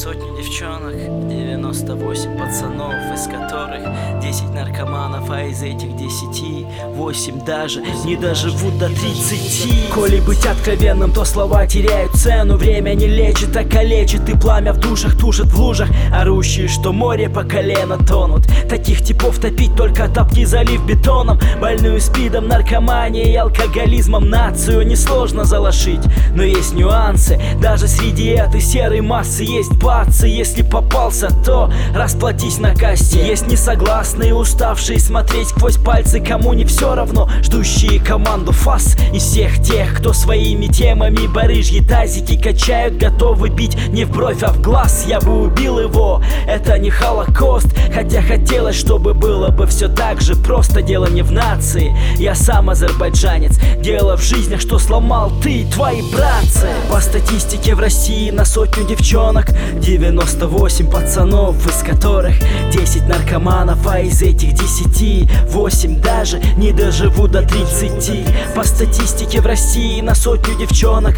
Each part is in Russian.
сотню девчонок, 98 пацанов, из которых 10 наркоманов, а из этих 10 8 даже не доживут до 30. Коли быть откровенным, то слова теряют цену. Время не лечит, а калечит, и пламя в душах тушит в лужах. Орущие, что море по колено тонут. Таких типов топить, только топки залив бетоном. Больную спидом, наркоманией и алкоголизмом нацию несложно залошить, но есть нюансы. Даже среди этой серой массы есть бацы. Если попался, то расплатись на кассе. Есть несогласные, уставшие смотреть сквозь пальцы, кому не все равно, ждущие команду ФАС. Из всех тех, кто своими темами барыжьи тазики качают, готовы бить не в бровь, а в глаз. Я бы убил его, это не Холокост, хотя хотелось, чтобы было бы все так же просто. Дело не в нации, я сам азербайджанец. Дело в жизнях, что сломал ты и твои братцы. По статистике в России на сотню девчонок 98 пацанов, из которых 10 наркоманов, а из этих 10 8 даже не доживут до 30. По статистике в России на сотню девчонок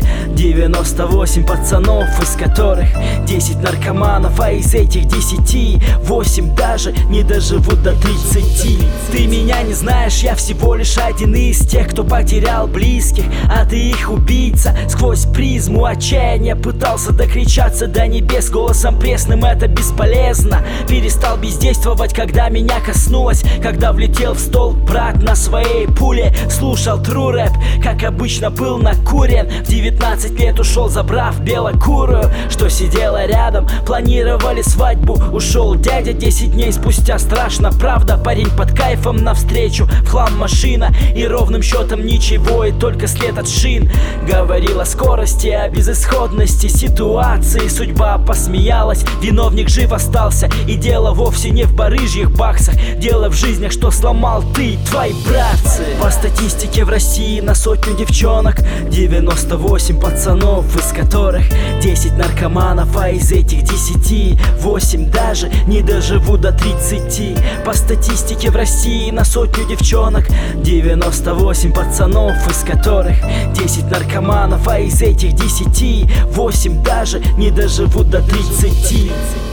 98 пацанов, из которых 10 наркоманов, а из этих 10 8 даже не доживут до 30. Ты меня не знаешь, я всего лишь один из тех, кто потерял близких, а ты их убийца. Сквозь призму отчаяния пытался докричаться до небес голосом пресным, это бесполезно. Перестал бездействовать, когда меня коснулось, когда влетел в стол брат на своей пуле. Слушал true рэп, как обычно был накурен. В 19 лет ушел, забрав белокурую, что сидела рядом. Планировали свадьбу, ушел дядя 10 дней спустя. Страшно, правда, парень под кайфом навстречу. В хлам машина и ровным счетом ничего, и только след от шин. Говорил о скорости, о безысходности ситуации. Судьба посмеялась, виновник жив остался. И дело вовсе не в барыжьих баксах, дело в жизнях, что сломал ты и твои братцы. По статистике в России на сотню девчонок 98 пацанов, из которых 10 наркоманов, а из этих 10 8 даже не доживут до 30. По статистике в России на сотню девчонок 98 пацанов, из которых 10 наркоманов, а из этих 10 8 даже не доживут до 30.